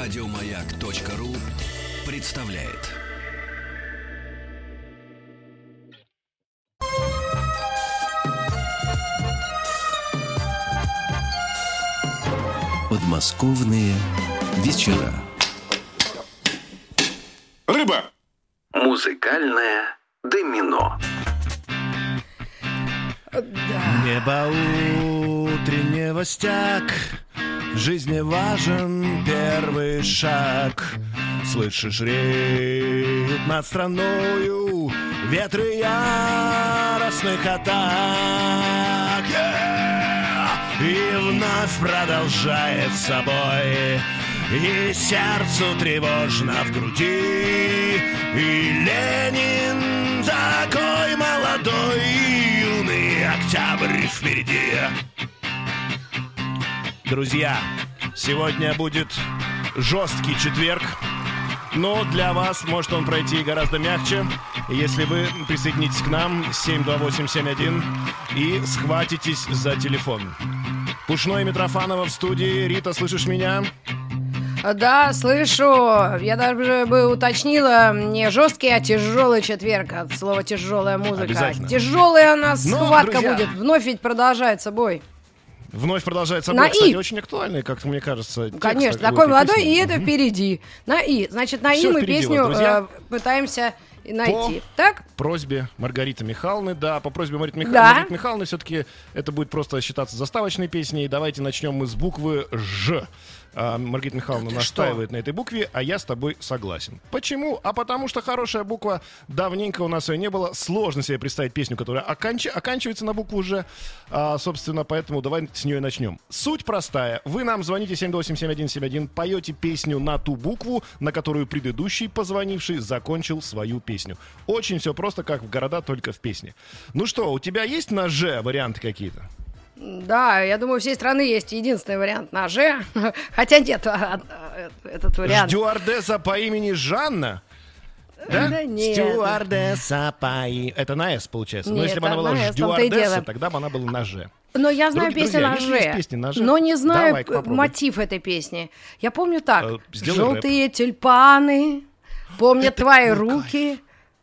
Радиомаяк.ру представляет. Подмосковные вечера. Рыба! Музыкальное домино. Небо утреннего стяг, в жизни важен первый шаг. Слышишь, реют над страною ветры яростных атак. И вновь продолжает собой, и сердцу тревожно в груди. И Ленин такой молодой, юный октябрь впереди. Друзья, сегодня будет жесткий четверг, но для вас может он пройти гораздо мягче, если вы присоединитесь к нам 728-71 и схватитесь за телефон. Пушной и Митрофанова в студии. Рита, слышишь меня? Да, слышу. Я даже бы уточнила, не жесткий, а тяжелый четверг. От слова тяжелая музыка. Тяжелая у нас схватка будет. Вновь ведь продолжается бой. Вновь продолжается бой. Кстати, очень актуальный, как мне кажется. Конечно, такой молодой, и это впереди. На И. Значит, на И мы песню пытаемся найти. Так? По просьбе Маргариты Михайловны, по просьбе Маргариты Михайловны все-таки это будет просто считаться заставочной песней. Давайте начнем мы с буквы Ж. Маргарита Михайловна настаивает на этой букве, а я с тобой согласен. Почему? А потому что хорошая буква, давненько у нас ее не было. Сложно себе представить песню, которая оканчивается на букву Ж. Собственно, поэтому давай с нее начнем. Суть простая. Вы нам звоните 728-7171, поете песню на ту букву, на которую предыдущий позвонивший закончил свою песню. Очень все просто, как в города, только в песне. Ну что, у тебя есть на Ж варианты какие-то? Да, я думаю, у всей страны есть единственный вариант на Ж. Хотя нет, этот вариант. Стюардесса по имени Жанна? Да нет. Стюардесса по имени... Это на С получается. Нет, но если бы она была стюардесса, тогда бы она была на Ж. Но я знаю песню на Ж, но не знаю мотив этой песни. Я помню так. Желтые тюльпаны помнят твои руки,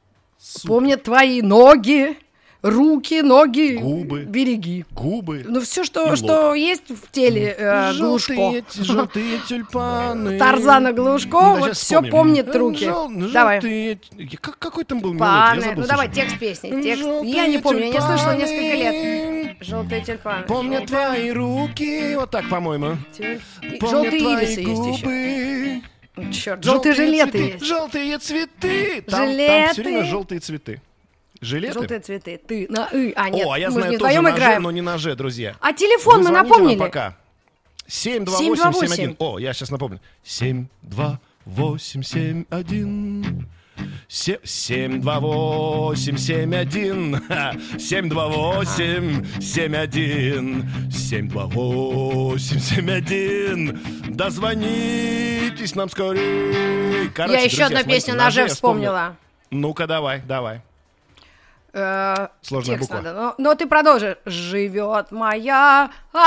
помнят твои ноги. Руки, ноги, губы, береги. Губы. Ну, все, что есть в теле Глушко. Желтые тюльпаны. Тарзана Глушко, вот все помнит руки. Давай. Какой там был мелодия? Ну, давай, текст песни. Я не помню, я не слышала несколько лет. Желтые тюльпаны. Помнят твои руки. Вот так, по-моему. Желтые ирисы есть еще. Черт, желтые жилеты есть. Желтые цветы. Там все время желтые цветы. Жилеты? Желтые цветы. Ты на И. А, нет, я мы знаю не тоже на играем. Ж, но не на Ж, друзья. А телефон мы напомнили? Пока. 728-71. Я сейчас напомню. 728-71. 728-71. 728-71. 728-71. Дозвонитесь нам скорее. Я еще одну песню на Ж вспомнила. Ну-ка, давай. Сложная буква. Надо, но ты продолжи. Живет моя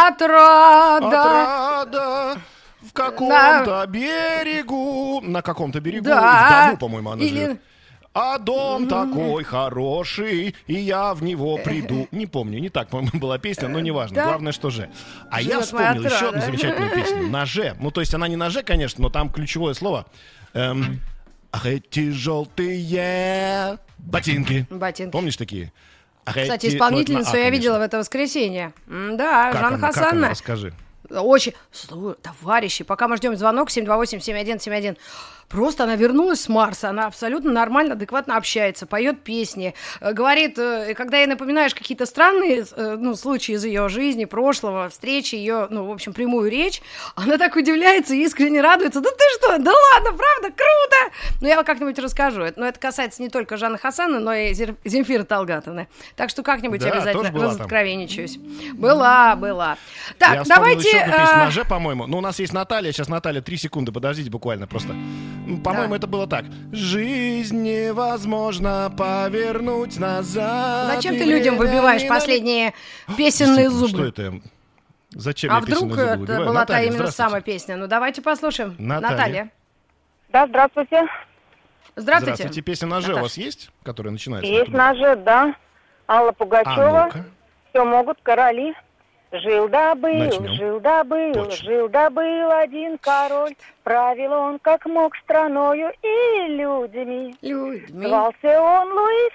отрада. В каком-то берегу. На каком-то берегу. В Дону, по-моему, она живет. А дом такой хороший, и я в него приду. Не помню, не так, по-моему, была песня, но неважно. Главное, что Ж. А я вспомнил еще одну замечательную песню. На Ж. Ну, то есть она не на Ж, конечно, но там ключевое слово. Ах, эти желтые ботинки. Помнишь такие? Кстати, исполнительницу я видела в это воскресенье. Да, Жанна Хасановна. Расскажи. Очень... Товарищи, пока мы ждем звонок 728-7171. Просто она вернулась с Марса, она абсолютно нормально, адекватно общается, поет песни, говорит, когда ей напоминаешь какие-то странные случаи из ее жизни, прошлого, встречи, ее, в общем, прямую речь, она так удивляется и искренне радуется. Да ты что, да ладно, правда, круто! Я вам как-нибудь расскажу. Но это касается не только Жанны Хасановны, но и Земфиры Талгатовны. Так что как-нибудь обязательно разоткровенничаюсь. Была. Так, давайте... еще одну песню на Ж, по-моему. У нас есть Наталья. Сейчас, Наталья, 3 секунды, подождите буквально просто. По-моему, это было так. Жизнь невозможно повернуть назад. Зачем ты людям выбиваешь последние песенные зубы? Что это? Зачем А я песню вдруг забыл? это была та именно самая песня? Ну, давайте послушаем. Наталья. Да, здравствуйте. Здравствуйте. Песня на «Ж» у вас есть, которая начинается? Есть на «Ж», да. Алла Пугачева. Все могут короли. Жил-да-был, жил-да-был один король. Правил он как мог страной и людьми. Звался он Луи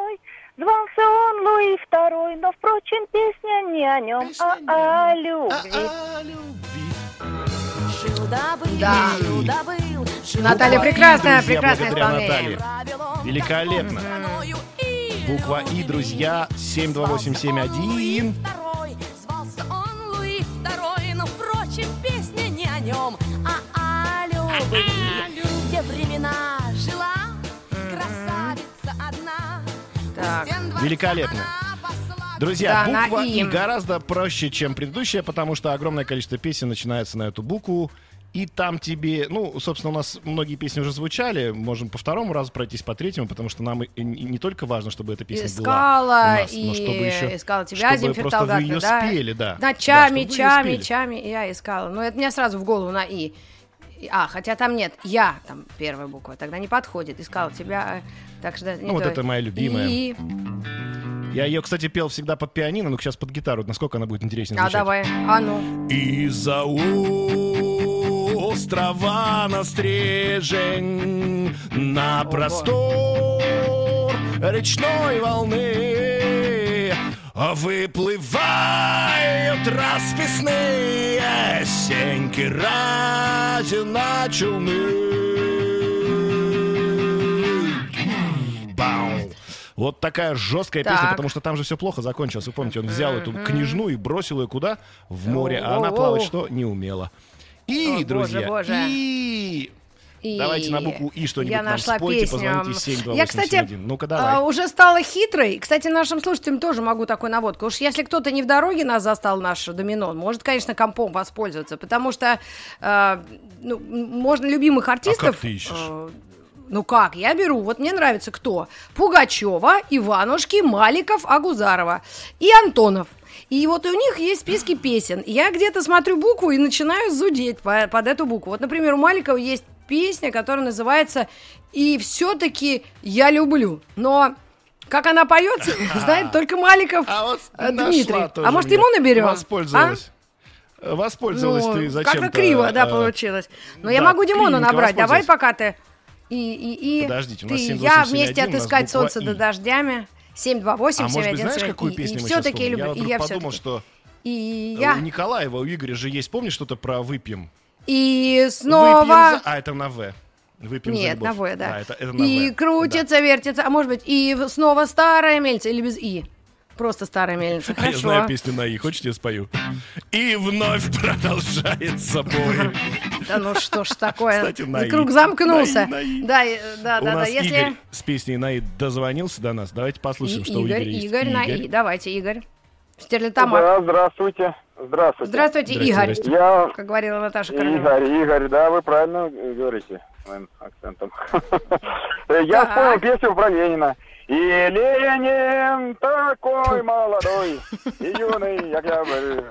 II, но, впрочем, песня не о нем, а о любви. Да. Наталья прекрасная исполнение. Наталья. Великолепно. Буква И, друзья, 72871. Звался он Луи II, но, впрочем, песня не о нем, а о любви. В те времена жила красавица одна. Так. Великолепно. Друзья, Да, буква на «И». И гораздо проще, чем предыдущая, потому что огромное количество песен начинается на эту букву. И там тебе, ну, собственно, у нас многие песни уже звучали, можем по второму разу пройтись, по третьему, потому что нам и не только важно, чтобы эта песня была у нас, но чтобы еще, искала тебя, чтобы просто вы ее да? спели, да. Ночами, да, чтобы чами я искала. Но это мне сразу в голову на «И». Хотя там нет, я, там первая буква, тогда не подходит. Искала тебя, так что... Ну, вот это моя любимая. И... Я ее, кстати, пел всегда под пианино, но сейчас под гитару. Насколько она будет интереснее звучать. давай, ну. Из-за острова на стрежень, на простор речной волны выплывают расписные сеньки ради на челны. Вот такая жесткая песня, потому что там же все плохо закончилось. Вы помните, он взял эту княжну и бросил ее куда? В море. А она плавать что? Не умела. И, друзья, боже. И... Давайте на букву И что-нибудь Я нам нашла спойте, песню. позвоните 72871. Я, кстати, Ну-ка, давай. уже стала хитрой. Кстати, нашим слушателям тоже могу такой наводку. Уж если кто-то не в дороге нас застал, наш домино, может, конечно, компом воспользоваться, потому что можно любимых артистов... А как ты ищешь? Ну как, я беру, вот мне нравится кто? Пугачева, Иванушки, Маликов, Агузарова и Антонов. И вот у них есть списки песен. Я где-то смотрю букву и начинаю зудеть под эту букву. Вот, например, у Маликова есть песня, которая называется «И все-таки я люблю». Но как она поется, знает только Маликов Дмитрий. А может, ему наберем? Воспользовалась ты зачем-то. Как-то криво, получилось. Но я могу Димону набрать. Давай пока ты... Подождите, у нас ты, 7, я 8, 7, вместе 1, отыскать солнце И. до дождями. 728 А может быть, знаешь, 7171. какую песню мы все-таки сейчас люблю. вспомним? Я вдруг подумал, что И у я. Николаева, у Игоря же есть, помнишь что-то про «Выпьем»? И снова. Это на «В». «Выпьем» Нет, за любовь. на «В», да. Это на И «В». крутится, вертится. А может быть, и снова старая мельница или без «И». Просто старая мельница. А я знаю песню на «И». Хочешь, я спою? И вновь продолжается бой. Да ну что ж такое. Кстати, на «И». Круг замкнулся. На «И». Да. У нас Игорь с песней на «И» дозвонился до нас. Давайте послушаем, что у Игоря есть. Игорь на «И». Давайте, Игорь. Стерлитамак. Да, здравствуйте. Здравствуйте, Игорь. Я... Как говорила Наташа Королева. Игорь, да, вы правильно говорите моим акцентом. Я вспомнил песню про Ленина. И Ленин такой молодой и юный, як я говорю,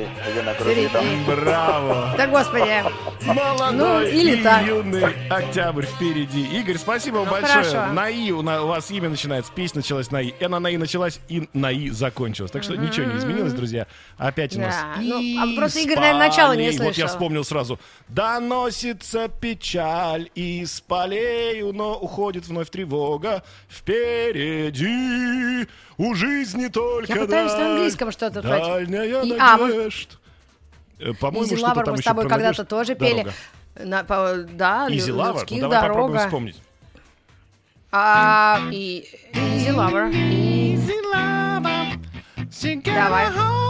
Браво! Да, господи. Молодой или и так. юный октябрь впереди. Игорь, спасибо вам большое. Хорошо. На «И» у вас имя начинается, песня началась на «И». Она на «И» началась и на «И» закончилась. Так что ничего не изменилось, друзья. Опять у нас «И». Просто Игорь, наверное, начало не полей. слышал. Вот я вспомнил сразу. Доносится печаль из полей, но уходит вновь тревога. Впереди у жизни только Я пытаюсь на английском что-то дальняя мы... надежд. По-моему, Easy что-то Lover там мы с еще тобой про когда-то надежд. тоже пели. Дорога. Да, Easy Lover? людских Ну, давай попробуем дорога. вспомнить. И Easy Lover. Давай.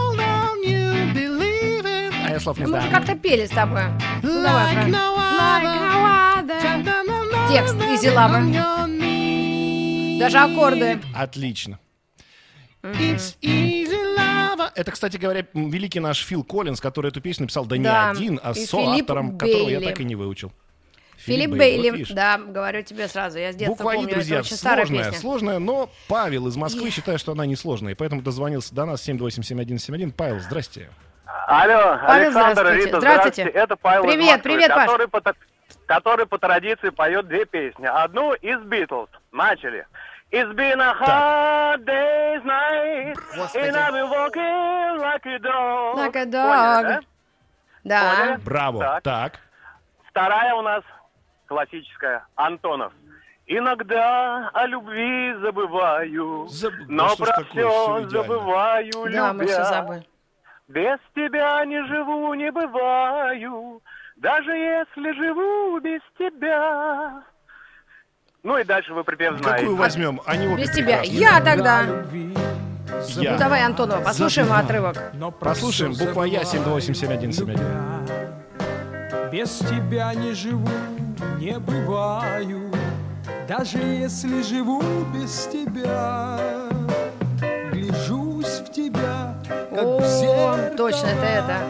А я слов не Мы уже знаю. как-то пели с тобой. Ну, давай, Like no other. Текст Easy Lover. Даже аккорды. Отлично. It's easy lover. Это, кстати говоря, великий наш Фил Коллинз, который эту песню написал не один, а и соавтором, Филипп которого я Бейли. так и не выучил. Филипп вот Бейли. видишь. Да, говорю тебе сразу. Я с детства Буква «И», помню, друзья, это очень старая песня. сложная, но Павел из Москвы считает, что она несложная, и поэтому дозвонился до нас 7287171. Павел, здрасте. Алло, Павел, Александр, здравствуйте. Рита, Здравствуйте. Это Павел из Привет, Москвы, привет, Паш. который по традиции поет две песни. Одну из Beatles. Начали. It's been a hard day's night, and I've been walking like a dog. Like a Поняли, dog. да? Да. Поняли? Браво. Так. Вторая у нас классическая. Антонов. Иногда о любви забываю, но да что ж про такое, все всё идеально. забываю, Да, мы все любя. забыли. Без тебя не живу, не бываю, даже если живу без тебя. Ну и дальше вы припев знаете. Какую возьмем? Они обе Без тебя. прекрасные. Я тогда. Я. Ну давай, Антонова, послушаем отрывок. Послушаем. Буква Я, 7287171. Без тебя не живу, не бываю, даже если живу без тебя. Гляжусь в тебя, как в О, зеркало. точно, это.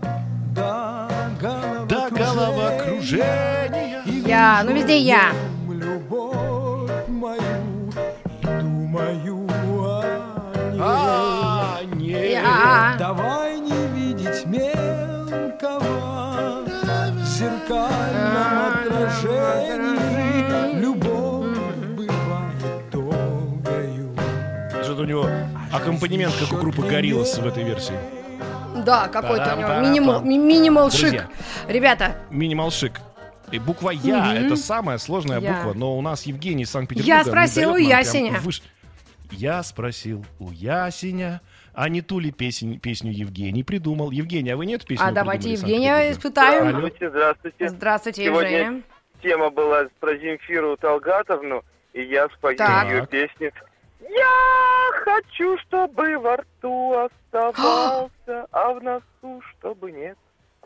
До головокружения. Я, ну везде я. Любовь мою, думаю А, нет. Я. Давай не видеть мелкого в зеркальном отражении. Любовь бывает долгою. Что-то у него аккомпанемент, как у группы Gorillaz в этой версии. Да, какой-то у него Парам-парам-пам. минимал шик. Друзья. Ребята, Минимал шик. И буква Я это самая сложная Я. буква, но у нас Евгений из Санкт-Петербурга. Я спросил у не дает нам Ясеня. прям Я спросил у Ясеня, а не ту ли песню Евгений придумал. Евгений, а вы не эту песню а давайте придумали, Евгения Санкт-Петербурга? испытаем. Алло. Здравствуйте. Здравствуйте, Сегодня Евгения. тема была про Земфиру Талгатовну, и я спою Так. ее песню. Я хочу, чтобы во рту оставался, а в носу, чтобы нет.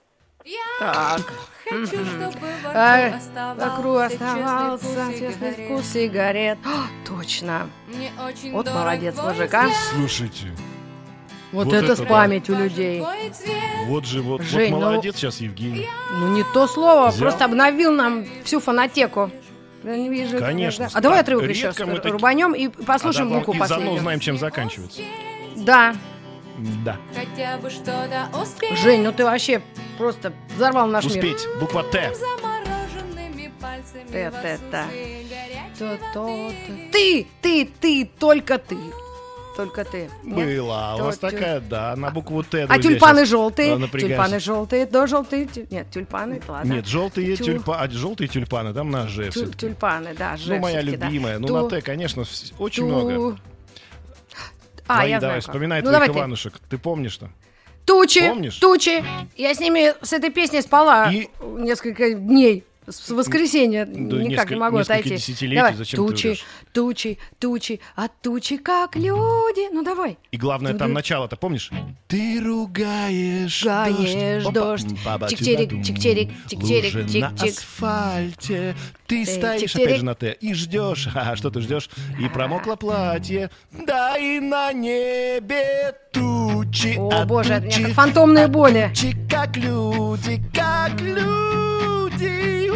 Так. Хочу, чтобы во А, рту вокруг оставался оставался честный честный вкус вкус сигарет. О, точно. Мне очень Вот дорог молодец, твой мужик, а. взгляд, Слушайте, Вот Вот это это с да. память у людей. твой цвет. вот Жень, ну- молодец сейчас Евгений. Ну не то слово, Взял. просто обновил нам всю фонотеку. Я не вижу. Конечно. А давай отрывок еще Редко мы такие- рубанем и послушаем букву и заодно последнюю. узнаем, чем заканчивается. Да. Да. Хотя бы что-то успеть. Жень, ну ты вообще просто взорвал наш мир. Успеть. Буква Т. Замороженными пальцами Т, в Т, Т. отсутствие горячего Ты, только ты. Только ты. Нет? Была у вас То- такая, да, на букву Т. А друзья, тюльпаны щас, желтые? напрягаюсь. Тюльпаны желтые, да, желтые. Нет, тюльпаны, ладно. Нет, желтые Тю- желтые тюльпаны, там на Ж все-таки. Тюльпаны, да, Ж Ну, моя всё-таки, да. любимая. Ну, Ту- на Т, конечно, очень ту- много. А, Твои, я давай, знаю как. вспоминай Ну, твоих давай ты. Иванушек. Ты помнишь-то? Тучи, Помнишь? тучи. Я с ними, с этой песней спала И- несколько дней. С воскресенья никак не могу несколько отойти. десятилетий, Давай. зачем ты Тучи, врешь? тучи, тучи, а тучи как люди. Ну давай. И главное, там начало-то, помнишь? Ты ругаешь Гаешь дождь. Чик-чирик, чик-чирик, чик-чирик, лужи на чик-чик. асфальте. Ты стоишь, чик-чирик. опять же, на Т, и ждешь. А что ты ждешь? И промокло платье. Да и на небе тучи. О, а боже, это тучи, мне как фантомные а боли. тучи, как люди, как люди.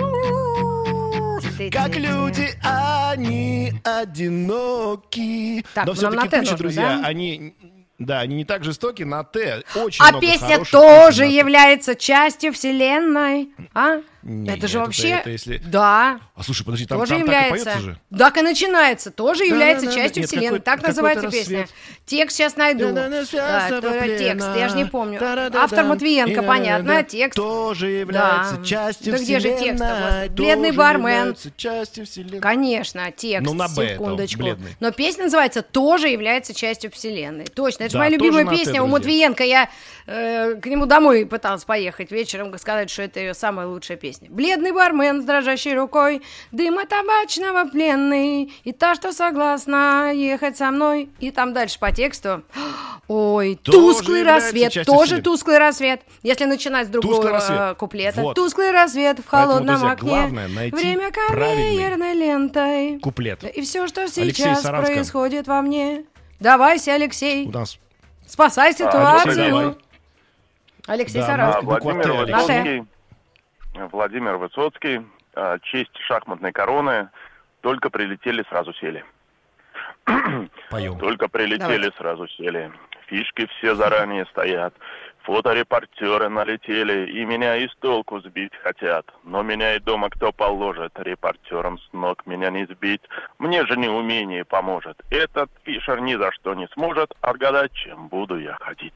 Как люди, они одиноки. Так, Но нам на все-таки «Т» тучи, нужно, друзья, да? они не так жестоки, на Т. Очень А много песня хороших тоже песен на «Т». является частью вселенной. А? Нет, это же это вообще... если- Да. А слушай, подожди, там, Тоже там так и является. поется же? Так и начинается. Тоже является Да-да-да. частью Нет, вселенной. какой- Так называется какой-то песня. рассвет. Текст сейчас найду. Да-да-да, Да, связного то плена. текст, я же не помню. Да-да-да-да. Автор Матвиенко, И понятно, да-да-да. текст. Тоже является Да. частью Да где же вселенной. текст-то, господи? Тоже «Бледный бармен». является частью вселенной. Конечно, текст, Ну, на «Б» это секундочку. «Бледный». Но песня называется «Тоже является частью вселенной». Точно, это же Да, моя тоже любимая на «Т», песня у друзья. Матвиенко. Я к нему домой пыталась поехать вечером, сказать, что это ее самая лучшая песня. «Бледный бармен с дрожащей рукой, дыма табачного пленный, и та, что согласна ехать со мной». И там дальше по тексту. Ой, Тоже тусклый является рассвет, частью тоже вселенной. тусклый рассвет. Если начинать с Тусклый другого рассвет. куплета. Вот. Тусклый рассвет в Поэтому, холодном друзья, окне. главное найти Время правильный конвейерной лентой. Куплет. И все, что Алексей сейчас Саранска. происходит во мне. Давайся, Алексей, У нас спасай Алексей, ситуацию. давай. Алексей Да, Саранский. буква Т, Алексей. Владимир Высоцкий, честь шахматной короны, только прилетели, сразу сели. Поем. Только прилетели, Давайте. сразу сели. Фишки все заранее стоят. Фоторепортеры налетели и меня из толку сбить хотят. Но меня и дома кто положит, репортерам с ног меня не сбить. Мне же неумение поможет. Этот Фишер ни за что не сможет отгадать, чем буду я ходить.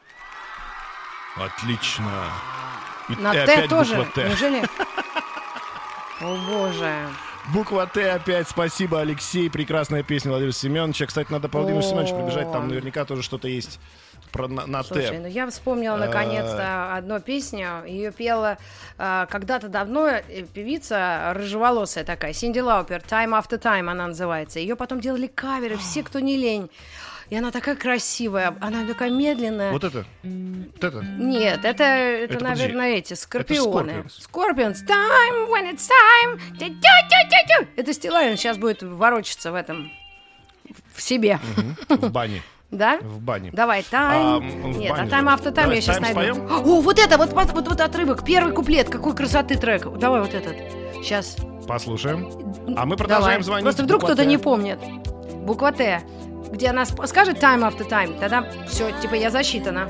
Отлично. И На Т опять тоже? буква Т. Неужели? О, боже. Буква Т опять. Спасибо, Алексей. Прекрасная песня Владимира Семеновича. Кстати, надо по Владимиру Семеновичу пробежать. Там наверняка тоже что-то есть на Слушай, Т. ну я вспомнила наконец-то одну песню. Ее пела когда-то давно певица рыжеволосая такая, Синди Лаупер, «Time After Time» она называется. Ее потом делали каверы, все, кто не лень. И она такая красивая, она такая медленная. Вот это? Вот это? Нет, это наверное, эти Скорпионы. Scorpions. Time when it's time. Это Стилавин сейчас будет ворочаться в этом, в себе. В бане. Да? В бане. Давай, Time. Нет, а Time After Time я сейчас найду. О, вот это, вот отрывок, первый куплет, какой красоты трек. Давай вот этот. Сейчас. Послушаем. А мы продолжаем звонить. Просто вдруг кто-то не помнит. Буква Т. Где она скажет time after time, тогда все, типа я засчитана.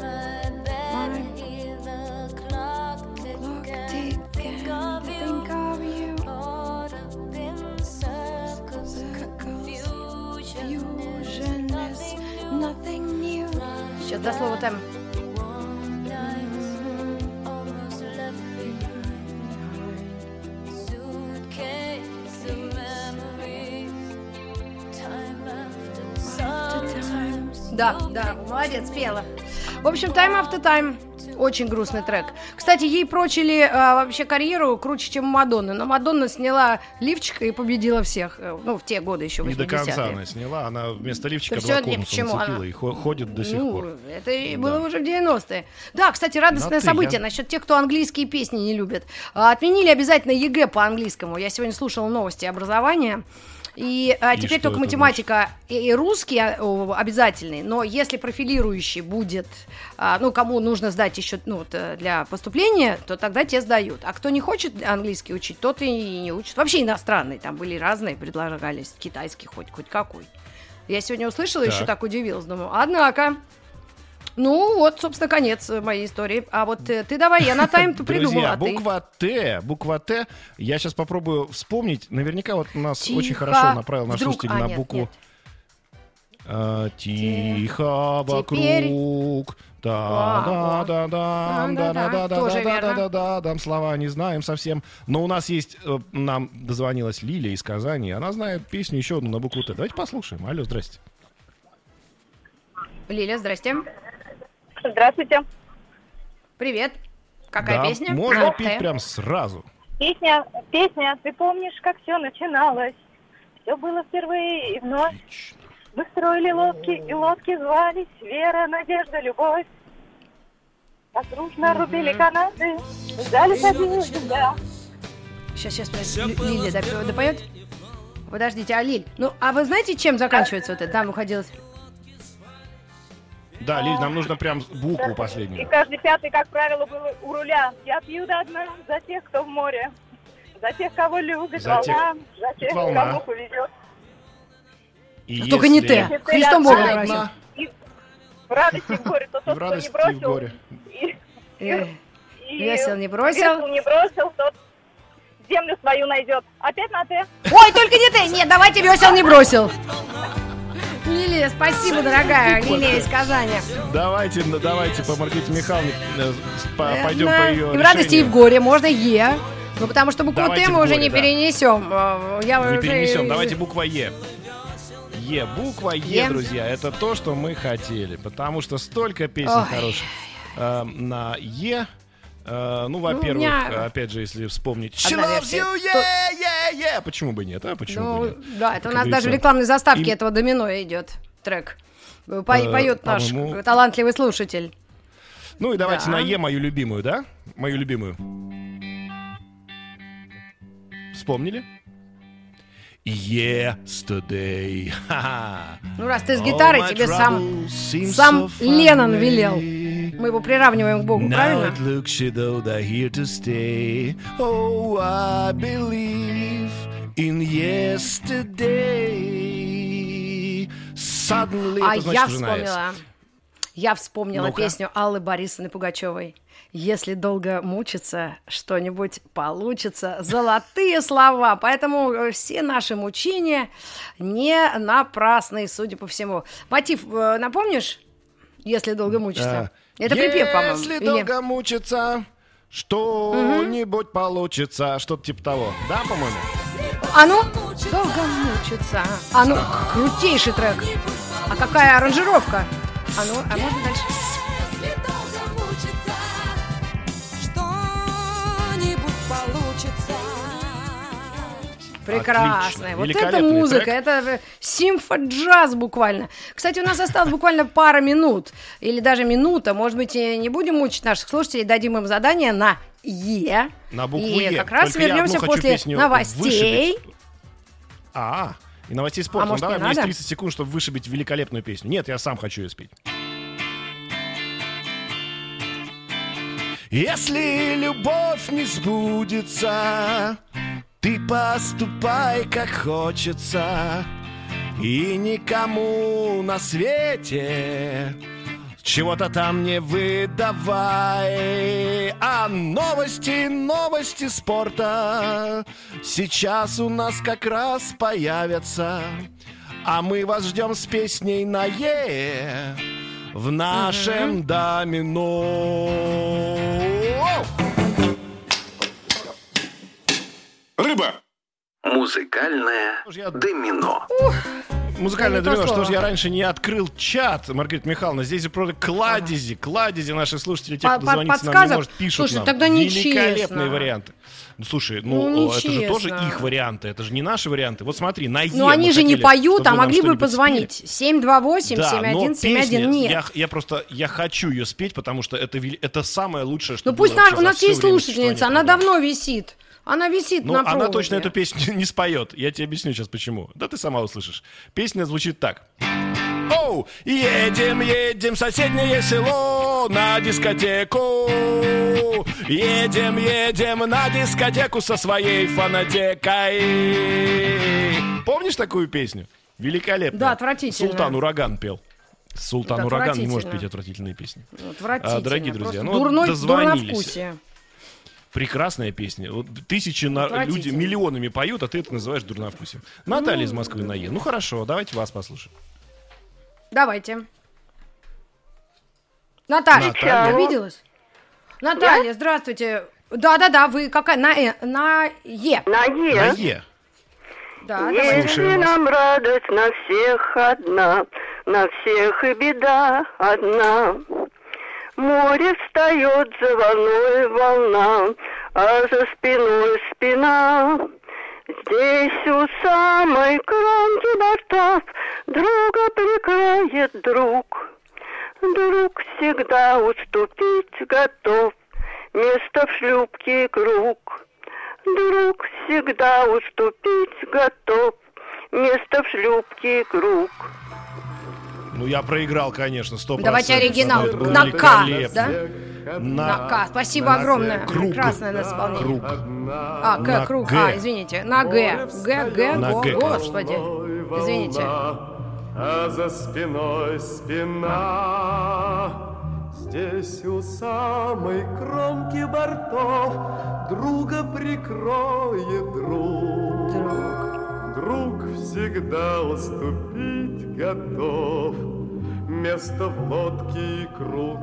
Сейчас до слова time. Да, молодец, пела. В общем, Time After Time. Очень грустный трек. Кстати, ей прочили вообще карьеру круче, чем Мадонны. Но Мадонна сняла лифчика и победила всех. Ну, в те годы еще, 80-е. Не до конца она сняла. Она вместо лифчика два конуса нацепила и ходит до сих пор. Это было уже в 90-е. Да, кстати, радостное событие насчет тех, кто английские песни не любит. Отменили обязательно ЕГЭ по английскому. Я сегодня слушала новости образования. И теперь только математика и русский обязательный, но если профилирующий будет, кому нужно сдать еще для поступления, то тогда те сдают. А кто не хочет английский учить, тот и не учит. Вообще иностранные, там были разные, предлагались, китайский хоть какой. Я сегодня услышала, еще так удивилась, думаю, однако... Ну, вот, собственно, конец моей истории. А вот ты давай, я на тайм-то придумала. Друзья, буква Т. Я сейчас попробую вспомнить. Наверняка вот нас очень хорошо направил наш слушатель на букву. Тихо вокруг. Да, слова не знаем совсем. Но у нас есть, нам дозвонилась Лилия из Казани. Она знает песню еще одну на букву Т. Давайте послушаем. Алло, здрасте. Лилия, здрасте. Здравствуйте. Привет. Какая песня? Можно петь прям сразу. Песня, ты помнишь, как все начиналось? Все было впервые и вновь. Отлично. Мы строили лодки, и лодки звались Вера, Надежда, Любовь. Осторожно рубили канаты, ждали победы, да. Сейчас, Лилия допоет? Подождите, Лиль, а вы знаете, чем заканчивается вот это? Там уходилось... Да, Лиль, нам нужно прям букву последнюю. И каждый пятый, как правило, был у руля. Я пью до дна за тех, кто в море. За тех, кого любит волна. За тех, кому повезет. Только не ты. Христом Богом просим. В радости и в горе. То тот, кто не бросил. Весел не бросил. Не бросил, тот землю свою найдет. Опять на Т. Ой, только не ты. Нет, давайте весел не бросил. Лилия, спасибо, дорогая. Лилия из Казани. Давайте по Маргарите Михайловне пойдем по ее и в радости, и в горе. Можно Е. Ну, потому что букву Т мы уже не перенесем. Не перенесем. Давайте буква Е. Буква Е, друзья, это то, что мы хотели. Потому что столько песен хороших на Е. Во-первых, опять же, если вспомнить She loves you, yeah. Почему бы нет, Почему бы нет? Да, это у нас даже в рекламной заставке этого домино идет трек. Поет наш талантливый слушатель. Ну и давайте на Е мою любимую, да? Мою любимую. Вспомнили? Yesterday. Ну, раз ты с гитарой, тебе сам Леннон велел. Мы его приравниваем к Богу, правильно? Oh, I believe in yesterday. Suddenly, я вспомнила. Я вспомнила Ну-ка. песню Аллы Борисовны Пугачевой. Если долго мучиться, что-нибудь получится. Золотые слова. Поэтому все наши мучения не напрасны, судя по всему. Мотив напомнишь? Если долго мучиться. Это припев, по-моему. Если или- долго мучиться, что-нибудь получится. Что-то типа того. Да, по-моему? А ну, долго мучиться. А ну, крутейший трек. А какая аранжировка? А ну, а можно дальше? Если долго мучиться, что-нибудь получится. Прекрасная. Отлично. Вот это Великолепный музыка, трек. это симфоджаз буквально. Кстати, у нас осталось буквально пара минут, или даже минута. Может быть, и не будем мучить наших слушателей, дадим им задание на Е. На букву И Е. как раз Только я вернемся одну хочу после песню новостей. вышибить. И новостей спорта. А может, Давай, не у меня есть надо? 30 секунд, чтобы вышибить великолепную песню. Нет, я сам хочу ее спеть. Если любовь не сбудется, ты поступай как хочется, и никому на свете чего-то там не выдавай. А новости спорта сейчас у нас как раз появятся, а мы вас ждем с песней на Е в нашем домино. Рыба. Музыкальное домино. Музыкальное Это не то домино, что слово. же я раньше не открыл чат, Маргарита Михайловна, здесь же просто кладези наши слушатели, те, кто дозвониться нам не подсказок? может, пишут Слушай, нам. тогда Великолепные нечестно. варианты. Ну, слушай, Ну, это же тоже нечестно. их варианты, это же не наши варианты. Вот смотри, на Е Но мы они же не хотели, поют, чтобы а вы нам могли бы что-нибудь позвонить. спели. 728-7171. Нет. Я хочу ее спеть, потому что это самое лучшее, что Ну пусть было вообще у за нас всё есть время слушательница, существования она программы. давно висит. Она висит Ну, на она проводе. точно эту песню не споет. Я тебе объясню сейчас почему. Да ты сама услышишь. Песня звучит так. Оу, едем в соседнее село на дискотеку. Едем на дискотеку со своей фонотекой. Помнишь такую песню? Великолепно. Да, отвратительно. Султан Ураган пел. Султан Да, Ураган не может отвратительно. петь отвратительные песни. Отвратительно. Дорогие друзья, Просто ну, дозвонились. дурновкусие. Прекрасная песня. Вот тысячи люди Отвратительно. миллионами поют, а ты это называешь дурновкусием. Наталья из Москвы на Е. Ну хорошо, давайте вас послушаем. Давайте. Наталья, Наталья. обиделась? Наталья, здравствуйте. Да, вы какая? На Е. На Е. Да, давайте. Слушаем вас. нам радость на всех одна, на всех и беда одна. Море встает за волной волна, а за спиной спина. Здесь у самой кромки бортов друга прикроет друг. Друг всегда уступить готов, место в шлюпке круг. Друг всегда уступить готов, место в шлюпке круг. Ну, я проиграл, конечно, 100%. Давайте оригинал. Но это было На К, великолепно. да? На К. Спасибо огромное. Круг. Прекрасное на исполнение. Круг. А, К, На круг. Г. Извините. На Г. Г, На Г, господи. Извините. А за спиной спина. Здесь у самой кромки бортов друга прикроет друг. Друг всегда уступить готов, место в лодке и круг.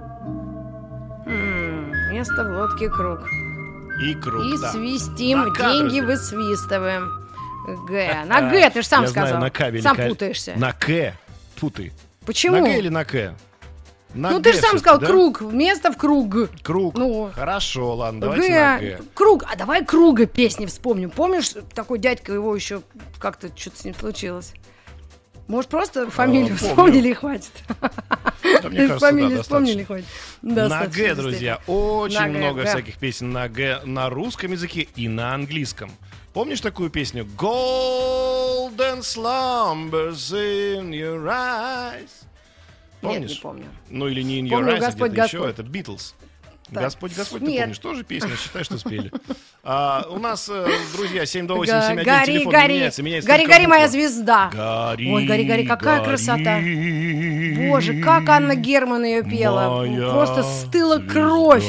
Место в лодке круг. И круг, И да. свистим, На К, деньги друзья. высвистываем. Г. На Г, ты же сам Я знаю, сказал. на К Сам великолепно. путаешься. На К. Фу ты. Почему? На Г или на К? На Ну Г ты же сам всё-таки, сказал да? круг, место в круг. Круг. Ну. Хорошо, ладно, давайте на Г. Круг. А давай Круга песни вспомним. Помнишь, такой дядька, его еще как-то что-то с ним случилось? Может, просто фамилию помню. вспомнили и хватит? Да, мне кажется, Фамилию да, вспомнили и достаточно. хватит. На Достаточно, Г, друзья, очень На Г, много да. всяких песен на Г на русском языке и на английском. Помнишь такую песню? Golden slumbers in your eyes. Нет, Помнишь? не помню. Ну или не in your Помню eyes, а «Господь, где-то еще. Господь». Это Beatles. Господь, ты Нет. помнишь, тоже песня, считай, что спели. У нас, друзья, 728-71, Гори, телефон гори, меняется гори, только моя буква. звезда. Гори, Ой, гори, гори, какая гори, красота. Боже, как Анна Герман ее пела. моя Просто стыла кровь.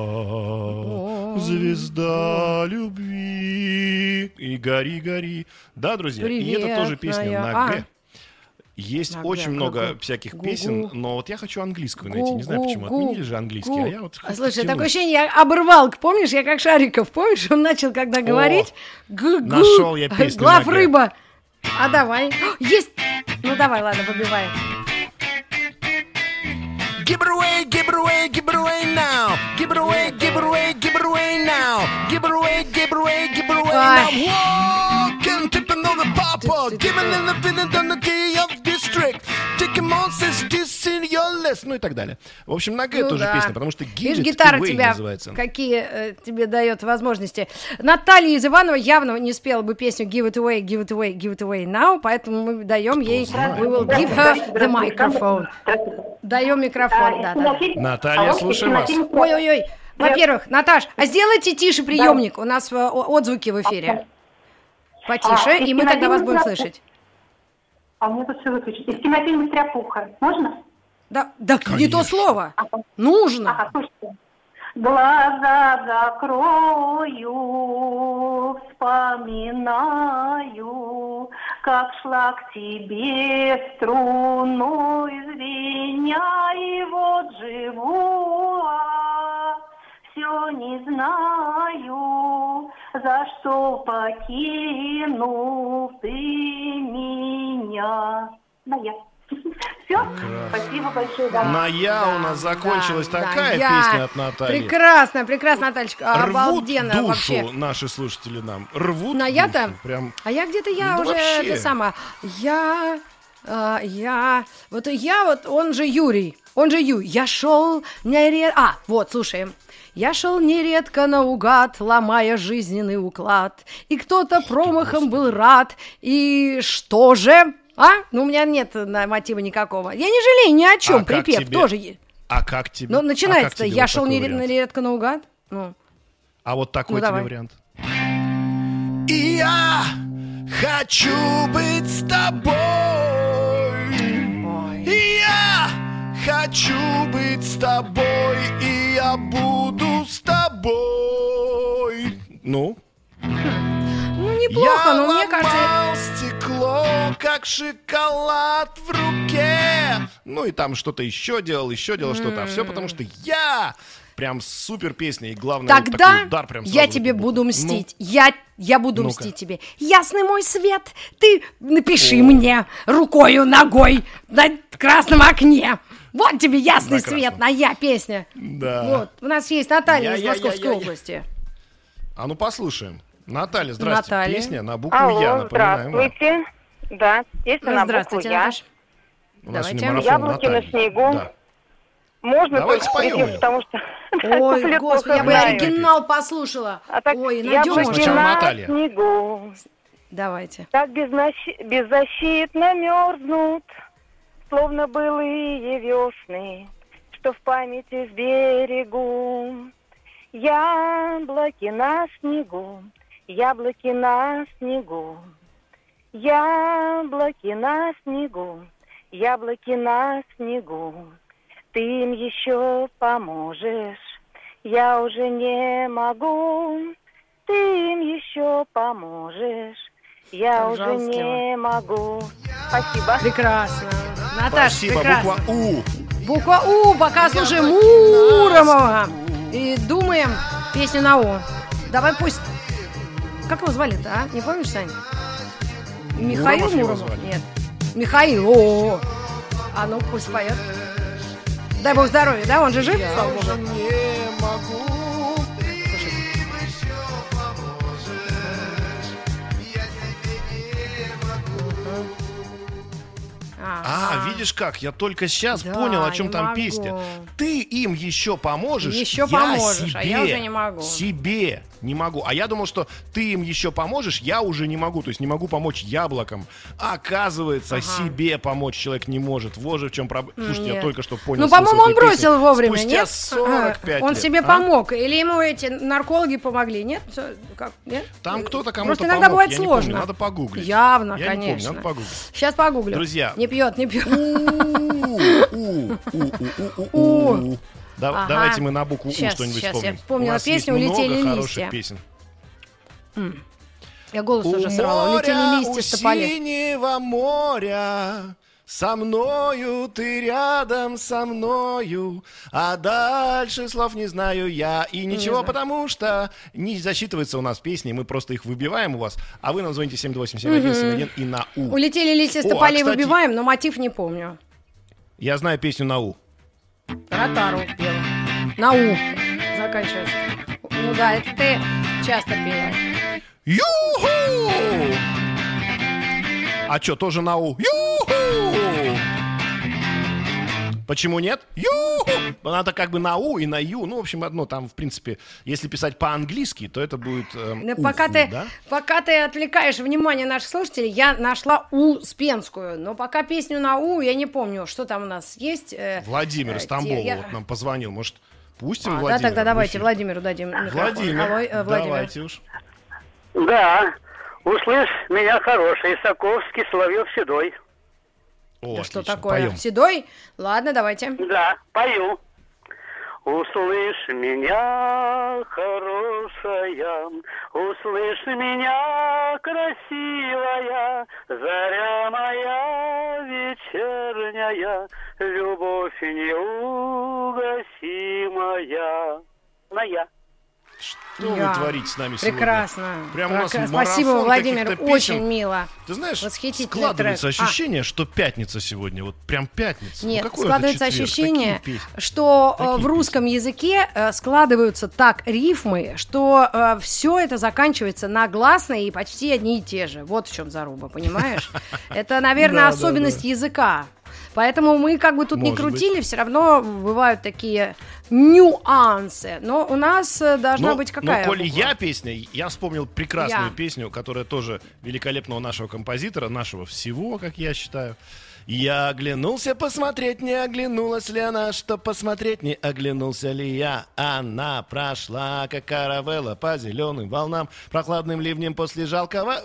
Звезда любви. И гори, гори. Да, друзья, и это тоже песня на Г. Есть На очень Г, много Гу-гу. всяких Гу-гу. песен, но вот я хочу английскую найти. Не знаю почему. Гу-гу-гу. Отменили же английский, а я вот хочу Слушай, тянуть. такое ощущение, я оборвал, помнишь, я как Шариков, помнишь, он начал когда говорить, нашел я песню глав на Г. рыба. А давай, есть, ну давай, ладно, побивай. Give it away, give it away, give it away now. Give it away, give it away, give it away now. Give it away, give it away, give it away now. Walking, tipping on the papa, giving in the feeling on the key of district. Taking monsters, this in your list. Ну и так далее. В общем, на Г Ну тоже да. песня, потому что Give Видишь, It гитара Away тебя называется. какие тебе дает возможности. Наталья из Иванова явно не спела бы песню Give it away, give it away, give it away now, поэтому мы даем ей We will give her the microphone. Даем микрофон, да. Наталья, слушаем вас. Ой-ой-ой. Во-первых, Наташ, а сделайте тише приемник. У нас отзвуки в эфире. Потише, и мы тогда вас будем слышать. А мне тут все выключить. Из кинофильма «Стряпуха». Можно? Да, не то слово. Нужно. Ага, слушайте. Глаза закрою, вспоминаю, как шла к тебе струной звеня, и вот живу, все не знаю, за что покинул ты меня. Да, я. Все, спасибо большое. Да. На «Я» у нас закончилась такая «Я». песня от Натальи. Прекрасно, Натальечка. Рвут Обалденно душу вообще. наши слушатели нам. Рвут На душу. «Я»-то? Прям... А я где-то Ну, уже вообще. это самое. Он же Юрий. Он же Ю. Я шел нередко. Вот, слушаем. Я шел нередко наугад, ломая жизненный уклад. И кто-то промахом был рад. И что же? Ну, у меня нет мотива никакого. Я не жалею ни о чем. Припев тебе? тоже. А как тебе? Ну, начинается-то. А как тебе Я вот шел такой вариант? нередко наугад. Ну. А вот такой Ну, тебе давай. вариант. И я хочу быть с тобой. И я хочу быть с тобой. И я буду с тобой. Ну? Ну, неплохо, но мне кажется... ломал стекло, как шоколад в руке. Ну и там что-то еще делал что-то. А все потому что я... Прям супер песня. И главное, вот Тогда такой удар прям я сразу тебе в эту буду букву. мстить. Я буду Ну-ка. мстить тебе. Ясный мой свет, ты напиши мне рукою, ногой на красном окне. Вот тебе ясный На красном. свет, на «Я» песня. Да. Вот, у нас есть Наталья из Я. Московской области. А ну послушаем. Наталья, здрасте. Наталья. Песня на букву Алло, «Я», напоминаем вам. здравствуйте. Да, песня на букву Здравствуйте, «Я». Наташ. У нас Давайте. сегодня марафон Яблоки на Натальи. снегу. Да. Можно Давайте только споем припев, её. потому что... Ой, куплет господи, я бы плохо знаю. оригинал послушала. А так, Ой, яблоки надежно. Сначала на Наталья. снегу, Давайте. так беззащитно мерзнут, словно былые весны, что в памяти сберегу. Яблоки на снегу, яблоки на снегу, яблоки на снегу, яблоки на снегу. Ты им еще поможешь, я уже не могу. Ты им еще поможешь, я уже Пожалуйста. не могу. Спасибо. Прекрасно. Наташа, Спасибо. прекрасно. Буква «У». Буква «У», пока слушаем Муромова. И думаем песню на «У». Давай пусть... Как его звали-то, а? Не помнишь, Сань? Михаил Муромов его Муромов? звали. Нет. Михаил. О. А ну, пусть поет. Дай бог здоровья, да? Он же жив, слава богу. не могу. А, видишь как? Я только сейчас Да, понял, о чем не там могу. песня. ты им еще поможешь, Еще я поможешь, себе, а я уже не могу. Себе не могу. А я думал, что ты им еще поможешь, я уже не могу. То есть не могу помочь яблокам. А оказывается, себе помочь человек не может. Вот же в чем проблема. Слушайте, я только что понял. Ну, по-моему, он бросил песни. вовремя, Спустя нет? 45 Он лет. себе помог. Или ему эти наркологи помогли, нет? Как? Нет? Там кто-то кому-то Просто иногда помог, бывает я не сложно. помню, надо погуглить. Явно, я конечно. Не помню, надо погуглить. Сейчас погуглю. Друзья. Не пьет. Давайте мы на букву У что-нибудь вспомним. Я вспомнила У нас песню есть «Улетели много листья». хороших песен. Я голос уже сорвала. «Улетели листья с тополей». У синего моря со мною, ты рядом со мною, а дальше слов не знаю я. И ничего, потому что не засчитывается у нас песни, мы просто их выбиваем у вас, а вы нам звоните 728-7171 и на У. «Улетели листья с тополей» выбиваем, но мотив не помню. Я знаю песню на У. Ротару пела. На У заканчивается. Ну да, это ты часто пела. Ю-ху! А что, тоже на У? Ю-ху! Почему нет? Ю-ху! Надо как бы на У и на Ю. Ну, в общем, одно там, в принципе, если писать по-английски, то это будет пока да? ты отвлекаешь внимание наших слушателей, я нашла Успенскую. Но пока песню на У я не помню, что там у нас есть. Владимир из Тамбова вот нам позвонил. Может, пустим Владимира? Да, тогда давайте Владимиру дадим микрофон. Владимир, давайте уж. Да, услышь меня, хороший, Исаковский, Соловьев, Седой. О, да что отлично, такое? Поем. Седой? Ладно, давайте. Да, пою. Услышь меня, хорошая, услышь меня, красивая, заря моя вечерняя, любовь неугасимая. Моя. Что вы творите с нами Прекрасно. сегодня? Прямо у нас Спасибо, Владимир, очень мило. Ты знаешь, восхитительный складывается трек. ощущение, что пятница сегодня, вот прям пятница. Нет, ну, складывается ощущение, что в русском языке складываются так рифмы, что все это заканчивается на гласные и почти одни и те же. Вот в чем заруба, понимаешь? Это, наверное, особенность языка. Поэтому мы как бы тут не крутили, все равно бывают такие нюансы. Но у нас должна быть какая? Но, коли я песня, я вспомнил прекрасную песню, которая тоже великолепного нашего композитора, нашего всего, как я считаю. Я оглянулся посмотреть, не оглянулась ли она, что посмотреть, не оглянулся ли я. Она прошла, как каравелла, по зеленым волнам, прохладным ливнем после жаркого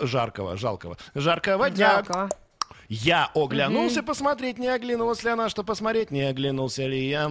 дня. Я оглянулся посмотреть, не оглянулась ли она, что посмотреть, не оглянулся ли я.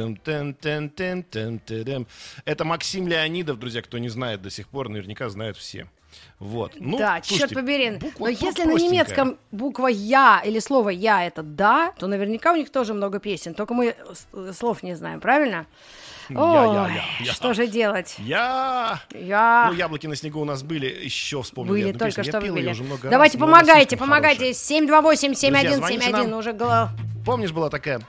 Это Максим Леонидов, друзья, кто не знает до сих пор, наверняка знают все. Вот. Ну, да, слушайте, черт побери. Но если на простенькая. немецком буква «я» или слово «я» это «да», то наверняка у них тоже много песен. Только мы слов не знаем, правильно? Я. Что же делать? Я. Ну, яблоки на снегу у нас были, еще вспомнили. Были, одну только песню. что Я пел были. ее уже много Давайте, раз, помогайте. Хорошая. 728-7171 уже голова. Помнишь, была такая?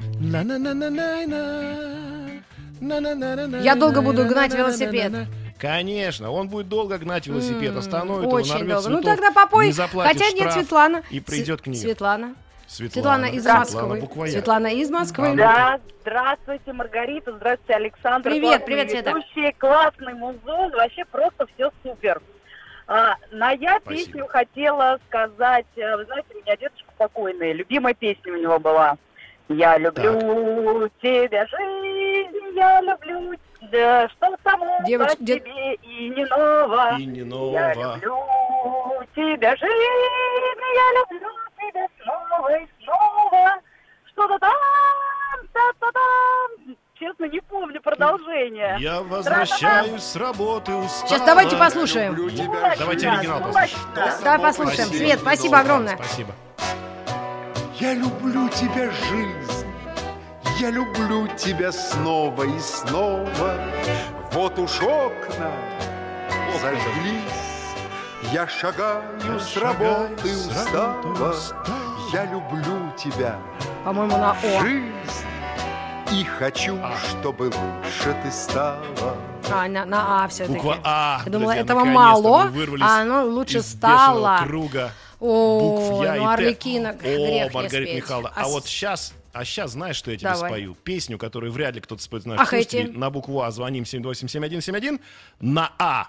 Я долго буду гнать велосипед. Конечно, он будет долго гнать велосипед, остановит его, Очень нарвет долго. цветов, Ну тогда попой. не заплатит Хотя нет, штраф Светлана. И придет к ней. Светлана из Москвы. Светлана из Москвы. Да, здравствуйте, Маргарита, здравствуйте, Александр. Привет, Света. Ведущие, классный музон, вообще просто все супер. На я песню хотела сказать, вы знаете, у меня дедушка покойный, любимая песня у него была. Я люблю тебя, жизнь, я люблю тебя, что само по тебе и не ново. И не ново. Я люблю тебя, жизнь, я люблю тебя снова и снова. Что-то там, та-та-там. Честно, не помню продолжение. Я возвращаюсь с работы устала. Сейчас давайте послушаем. Давайте оригинал послушаем. Давай послушаем. Свет, спасибо огромное. Спасибо. Я люблю тебя, жизнь, я люблю тебя снова и снова. Вот уж окна зажглись, я шагаю с работы устала. Я люблю тебя, по-моему, на О. жизнь, и хочу, чтобы лучше ты стала. На А все-таки. Буква А. Я думала, друзья, этого мало, а оно из лучше бешеного стало. круга. О, букв Я ну и Т. Арлекино, грех не Маргарита спеть. Михайловна. А вот сейчас А сейчас знаешь, что я тебе спою? Песню, которую вряд ли кто-то споет в нашей слушателей. На букву А звоним 728-7171. На А.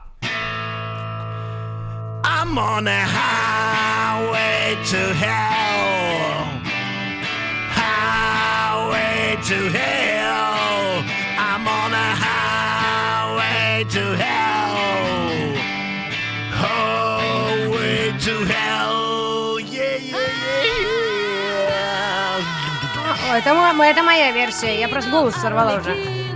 I'm on a highway to hell. Highway to hell. I'm on a highway to hell. Highway to hell. Yeah, yeah, yeah. Это моя версия. Я просто голос сорвала уже.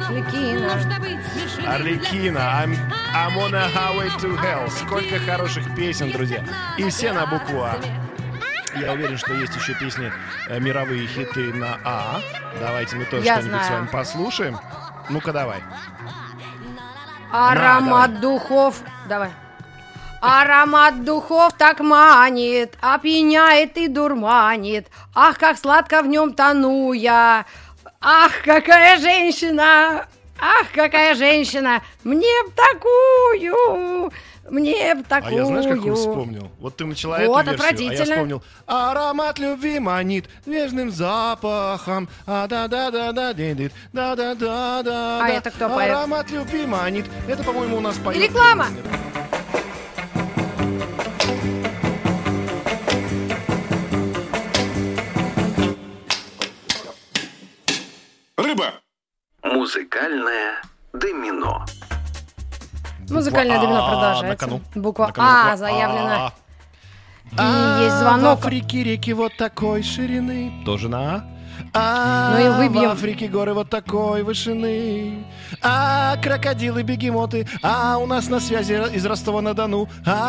Арлекино. I'm on a highway to hell. Сколько хороших песен, друзья. И все на букву А. Я уверен, что есть еще песни, мировые хиты на А. Давайте мы тоже что-нибудь с вами послушаем. Ну-ка, давай. Аромат духов. Давай. Аромат духов так манит, опьяняет и дурманит. Ах, как сладко в нем тону я. Ах, какая женщина. Ах, какая женщина. Мне б такую. Мне б такую. А я знаешь, какую вспомнил? Вот ты начала эту версию, а я вспомнил. Аромат любви манит нежным запахом. Да-да-да-да-да-да-да-да-да. А это кто поет? Аромат любви манит. Это, по-моему, у нас поет. Реклама. Рыба. Музыкальное домино. Музыкальное домино продолжается. Буква А заявлена. И есть звонок. В Африке реки вот такой ширины. Тоже на Ну и выбьем. В Африке горы вот такой вышины. Крокодилы, бегемоты. У нас на связи из Ростова-на-Дону.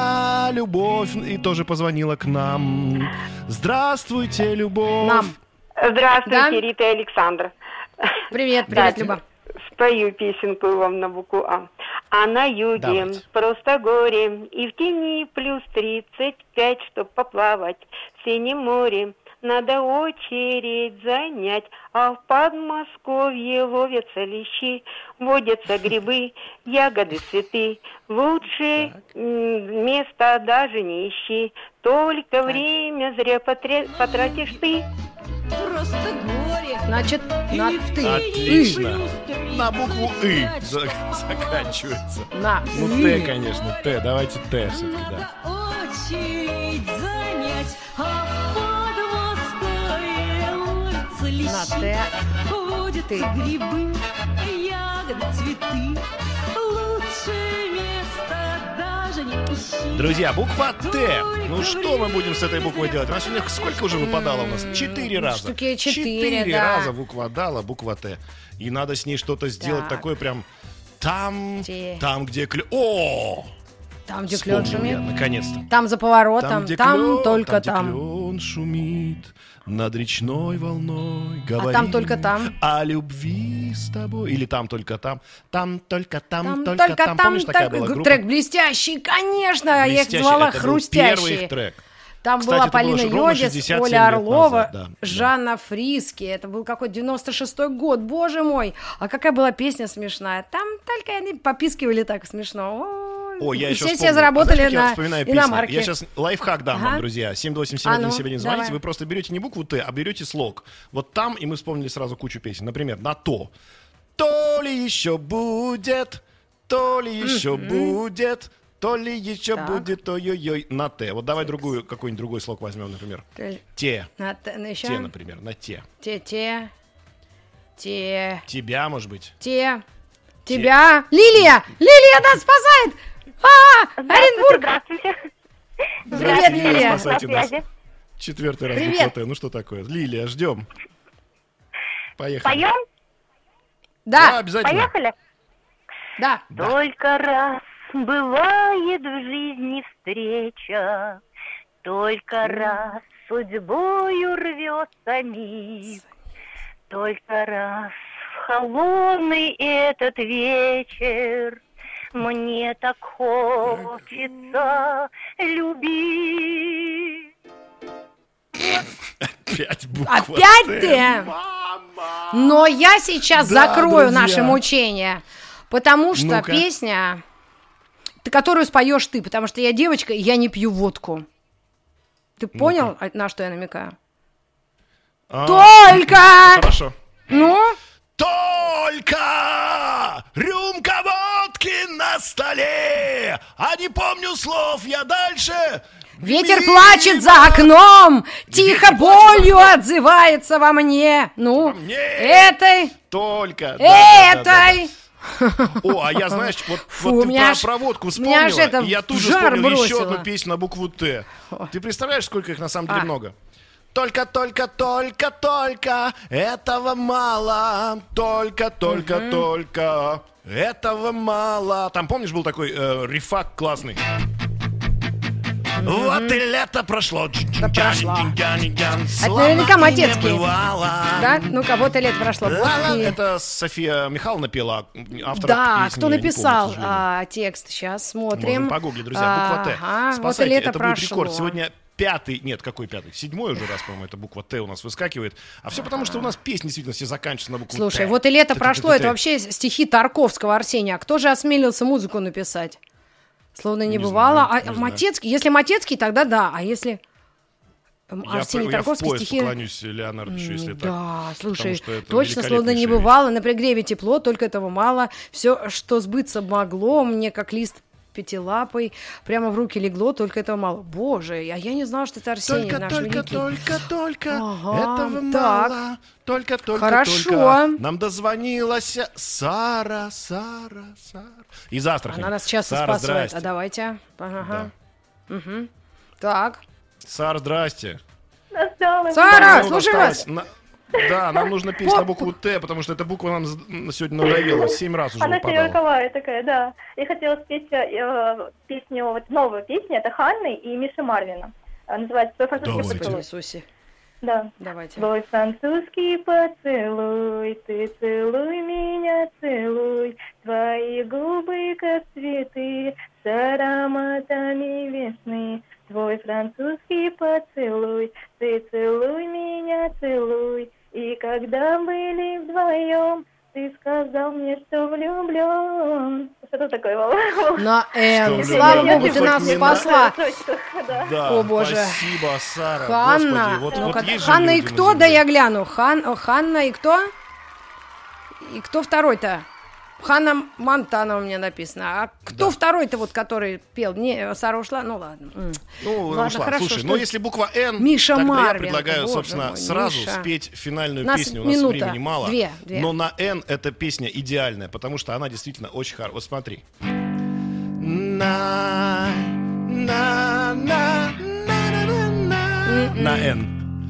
Любовь и тоже позвонила к нам. Здравствуйте, Любовь. Нам. Здравствуйте, Да? Рита и Александр. Привет, Люба. Спою песенку вам на букву А. А на юге Давайте. просто горе, и в тени плюс 35, чтоб поплавать в синем море. Надо очередь занять, а в Подмосковье ловятся лещи, водятся грибы, ягоды, цветы. Лучше места даже не ищи, только время зря потратишь ты. Просто горе. Значит, на ты. Отлично. На букву И заканчивается. На Ну, И. Т, конечно. Т. Давайте Т все-таки, да. Очередь занять, а в Подмосковье ловятся лещи, Т. водятся грибы, ягоды, цветы. Лучше места даже не ищи. Друзья, буква Т. Ну что мы будем с этой буквой делать? Она сегодня сколько уже выпадала у нас? 4 раза. Штуки 4, да. раза выпадала буква Т. И надо с ней что-то сделать такое прям там, где клен. О! Там, где клен Вспомнил я, шумит. наконец-то. Там за поворотом. где Там клен, только где там. клен шумит над речной волной. Говорим там только там. о любви с тобой. Или там только там. Там только там, Там только там. Помнишь, такая была группа? Трек блестящий, конечно. Я их Блестящий. звала Это был хрустящие. первый их трек. Там Кстати, была это было Полина ровно Йодис, 67 Оля лет Орлова, назад, да. Жанна Фриски. Это был какой-то 96-й год. Боже мой. А какая была песня смешная. Там только они попискивали так смешно. О, я и еще все вспомнил. заработали знаешь, как я на вспоминаю иномарке. песни? Я сейчас лайфхак дам вам, друзья. 728-7171 звоните. давай. Вы просто берете не букву Т, а берете слог. Вот там, и мы вспомнили сразу кучу песен. Например, на то. То ли еще будет, то ли еще будет, то ли еще будет, ой-ой-ой, на Т. Вот давай какой-нибудь другой слог возьмем, например. Те. На еще? Те, например, на те. Те. Тебя, может быть. Тебя. Лилия! Лилия нас спасает! Оренбург! Здравствуйте. Привет, Лилия. Спасайте нас. 4-й раз буква Т. Ну что такое? Лилия, ждем. Поехали. Поем? Да, обязательно. Поехали? Да. Только раз бывает в жизни встреча, только раз судьбою рвется миг, только раз в холодный этот вечер мне так хочется любить. Опять буква Опять Т. ты? Но я сейчас закрою друзья. наше мучение, потому что Ну-ка. песня, которую споешь ты, потому что я девочка, и я не пью водку. Ты понял, на что я намекаю? Только! Хорошо. Ну? Только рюмка водки на столе, а не помню слов я дальше. Ветер плачет за окном, тихо болью отзывается во мне. Ну, этой... Только. Этой... О, а я, знаешь, вот Фу, ты про водку вспомнила, и я тут же вспомнил еще одну песню на букву Т. Ты представляешь, сколько их на самом деле много? Только, только, только, только, этого мало. Только, только, только, этого мало. Там, помнишь, был такой рифак классный? Вот и лето прошло. Это наверняка Матецкий. Да? Ну-ка, вот и лето прошло. Это София Михайловна пела, автор да, песни, кто написал не помню, текст? Сейчас смотрим. Можем погуглить, друзья, буква Т. Вот и лето это прошло. будет рекорд. Сегодня 5-й, нет, какой 5-й? 7-й уже раз, по-моему, эта буква Т у нас выскакивает. А все потому, что у нас песни действительно все заканчиваются на букву Т. Слушай, вот и лето прошло, это вообще стихи Тарковского Арсения. А кто же осмелился музыку написать? Словно не бывало. А Матецкий, если Матецкий, тогда да. А если Арсений Тарковский, я в стихи... поклонюсь Леонардовичу, если так. Да, слушай, это точно, словно не бывало. На пригреве тепло, только этого мало. Все, что сбыться могло, мне как лист пятилапой прямо в руки легло, только этого мало. Боже, а я не знала, что это Арсений, только, наш только, великий. Только, этого так. мало. Только, Хорошо. только. Нам дозвонилась Сара. Из Астрахани. Она нас часто Сара, спасает. здрасте. А давайте. Ага. Угу. Так. Сара, здрасте. Сара, слушай вас. Да, нам нужно петь на букву Т, потому что эта буква нам сегодня надоела. 7 раз уже Она выпадала. роковая такая, да. Я хотела спеть песню, вот новую песню, это Ханны и Миши Марвина. Называется «Твой французский поцелуй». Иисусе. Да. Давайте. Твой французский поцелуй, ты целуй меня, целуй. Твои губы, как цветы, с ароматами весны. Твой французский поцелуй, ты целуй меня, целуй. И когда были вдвоем, ты сказал мне, что влюблен. Что такое, Вова? На Н. Слава Богу, ты нас спасла. Да, о, Боже. Спасибо, Сара. Ханна. Господи, вот есть же Ханна и люди кто? на Да земле. я гляну. Ханна и кто? И кто второй-то? Ханна Монтана у меня написано. А кто второй-то, вот, который пел? Не, Сара ушла? Ну ладно. Ну, ладно, ушла. хорошо, Слушай, что... но если буква Н, Миша тогда Марвин. я предлагаю, Боже собственно, мой, сразу Миша. спеть финальную Нас песню. У нас минута. времени мало. Две. Но на Н эта песня идеальная, потому что она действительно очень хорошая. Вот смотри. На Н.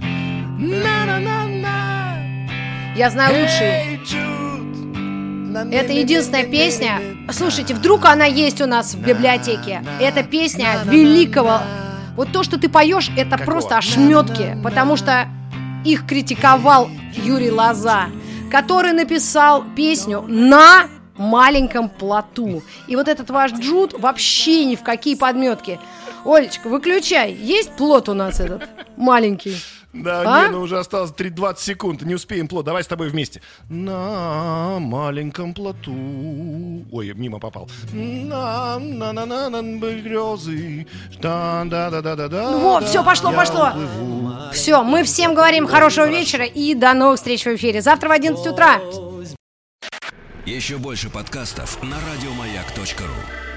Я знаю лучший. Это единственная песня. Слушайте, вдруг она есть у нас в библиотеке. Это песня великого. Вот то, что ты поешь, это просто ошметки, потому что их критиковал Юрий Лоза, который написал песню на маленьком плоту. И вот этот ваш джут вообще ни в какие подметки. Олечка, выключай. Есть плот у нас этот маленький? Да, не, уже осталось 20 секунд. Не успеем плот. Давай с тобой вместе. На маленьком плоту. Ой, мимо попал. На березы. Ну вот, все, пошло. Все, мы всем говорим хорошего вечера и до новых встреч в эфире. Завтра в 11 утра. Еще больше подкастов на радиомаяк.ру.